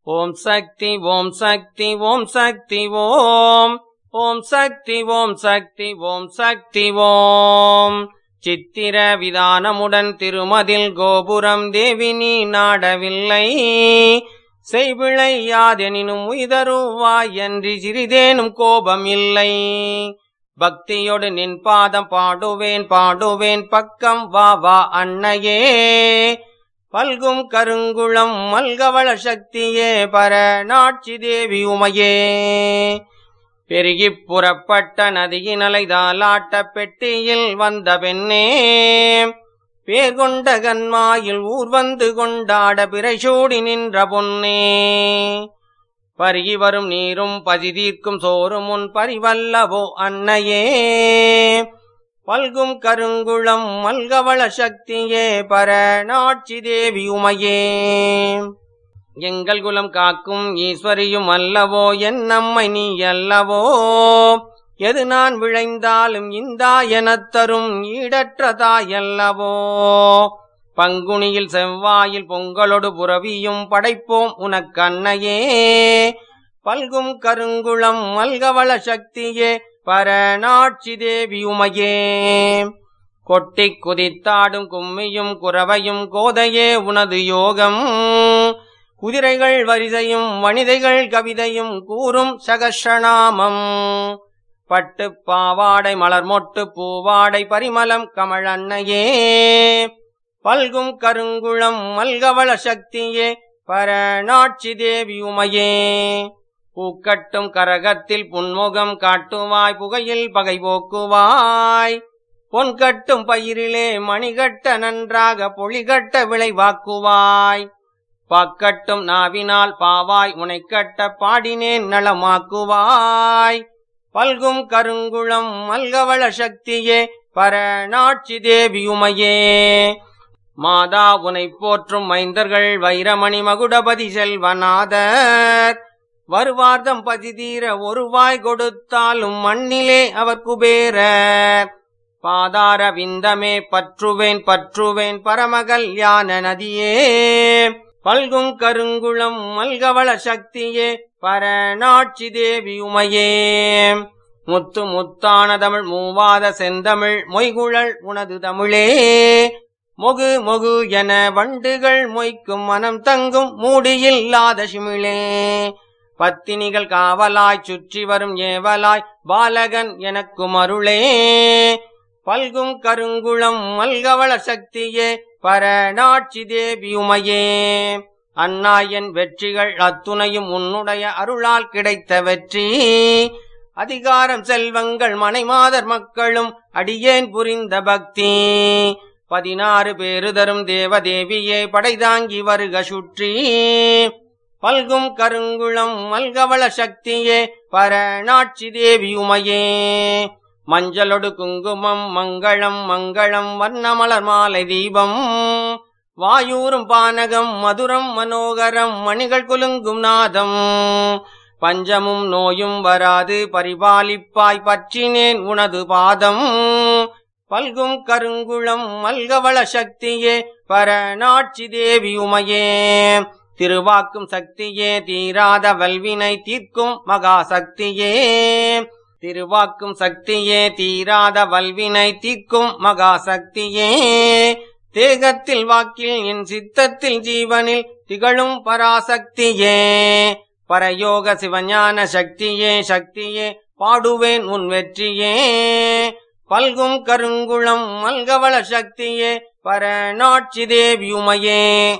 ஓம் சக்தி ஓம் சக்தி ஓம் சக்தி ஓம் ஓம் சக்தி ஓம் சக்தி ஓம் சக்தி ஓம். சித்திர விதானமுடன் திருமதில் கோபுரம் தேவி நீ நாடவில்லை, செய்விளை யாதெனினும் உய்தருவாய் என்று சிறிதேனும் கோபம் இல்லை. பக்தியோடு நின் பாதம் பாடுவேன் பாடுவேன் பக்கம் வா வா அன்னையே, பல்கும் கருங்குளம் மல்கவள சக்தியே பரநாட்சி தேவி உமையே. பெருகிப் புறப்பட்ட நதியின் அலைதாலாட்ட பெட்டியில் வந்த பெண்ணே, பேர் கொண்ட கன்மாயில் ஊர் வந்து கொண்டாட பிறை சூடி நின்ற பொன்னே. பருகி வரும் நீரும் பசி தீர்க்கும் சோறும் உன் பரிவல்லவோ அன்னையே, பல்கும் கருங்குளம் மல்கவள சக்தியே பரநாட்சி தேவி உமையே. எங்கள் குலம் காக்கும் ஈஸ்வரியும் அல்லவோ என் நம்மை நீ அல்லவோ, எது நான் விளைந்தாலும் இந்தா எனத் தரும் ஈடற்ற தாயல்லவோ. பங்குனியில் செவ்வாயில் பொங்கலொடு புரவியும் படைப்போம் உனக்கன்னையே, பல்கும் கருங்குளம் மல்கவள சக்தியே பரநாட்சி தேவி உமையே. கொட்டிக் குதித்தாடும் கும்மியும் குரவையும் கோதையே உனது யோகம், குதிரைகள் வரிசையும் வனிதைகள் கவிதையும் கூறும் சகஸ்ரநாமம். பட்டு பாவாடை மலர் மொட்டு பூவாடை பரிமளம் கமழன்னையே, பல்கும் கருங்குளம் மல்கவள சக்தியே பரநாட்சி தேவி உமையே. பூக்கட்டும் கரகத்தில் புன்முகம் காட்டுவாய், புகையில் பகை போக்குவாய், பொன் கட்டும் பயிரிலே மணிகட்ட நன்றாக பொழிகட்ட விளைவாக்குவாய். பாக்கட்டும் நாவினால் பாவாய் உனைக்கட்ட பாடினேன் நலமாக்குவாய், பல்கும் கருங்குளம் மல்கவள சக்தியே பரநாட்சி தேவி உமையே. மாதா உனை போற்றும் மைந்தர்கள் வைரமணி மகுடபதி செல்வநாதர், வருவார்தம் பதி தீர ஒருவாய் கொடுத்தாலும் மண்ணிலே அவர் குபேரர். பாதார விந்தமே பற்றுவேன் பற்றுவேன் பரமகல்யாண நதியே, பல்கும் கருங்குளம் மல்கவள சக்தியே பரநாட்சி தேவி உமையே. முத்து முத்தான தமிழ் மூவாத செந்தமிழ் மொய்குழல் உனது தமிழே, மொகு மொகு என வண்டுகள் மொய்க்கும் மனம் தங்கும் மூடியில்லாத சிமிழே. பத்தினிகள் காவலாய் சுற்றி வரும் ஏவலாய் பாலகன் எனக்கும் அருளே, பல்கும் கருங்குளம் மல்கவள சக்தியே பரநாட்சி தேவி உமையே. அண்ணாயன் வெற்றிகள் அத்துணையும் உன்னுடைய அருளால் கிடைத்த வெற்றி, அதிகாரம் செல்வங்கள் மனைமாதர் மக்களும் அடியேன் புரிந்த பக்தி. 16 பேரு தரும் தேவதேவியே படைதாங்கி வருக சுற்றி, பல்கும் கருங்குளம் மல்கவள சக்தியே பரநாட்சி தேவி உமையே. மஞ்சளொடு குங்குமம் மங்களம் மங்களம் வண்ணமலர் மாலை தீபம், வாயூரும் பானகம் மதுரம் மனோகரம் மணிகள் குலுங்கும் நாதம். பஞ்சமும் நோயும் வராது பரிபாலிப்பாய் பற்றினேன் உனது பாதம், பல்கும் கருங்குளம் மல்கவள சக்தியே பரநாட்சி தேவி உமையே. திருவாக்கும் சக்தியே தீராத வல்வினை தீர்க்கும் மகா சக்தியே, திருவாக்கும் சக்தியே தீராத வல்வினை தீர்க்கும் மகா சக்தியே. தேகத்தில் வாக்கில் என் சித்தத்தில் ஜீவனில் திகழும் பராசக்தியே, பரயோக சிவஞான சக்தியே சக்தியே பாடுவேன் உன் வெற்றியே. பல்கும் கருங்குளம் மல்கவள சக்தியே பரநாட்சி தேவி உமையே.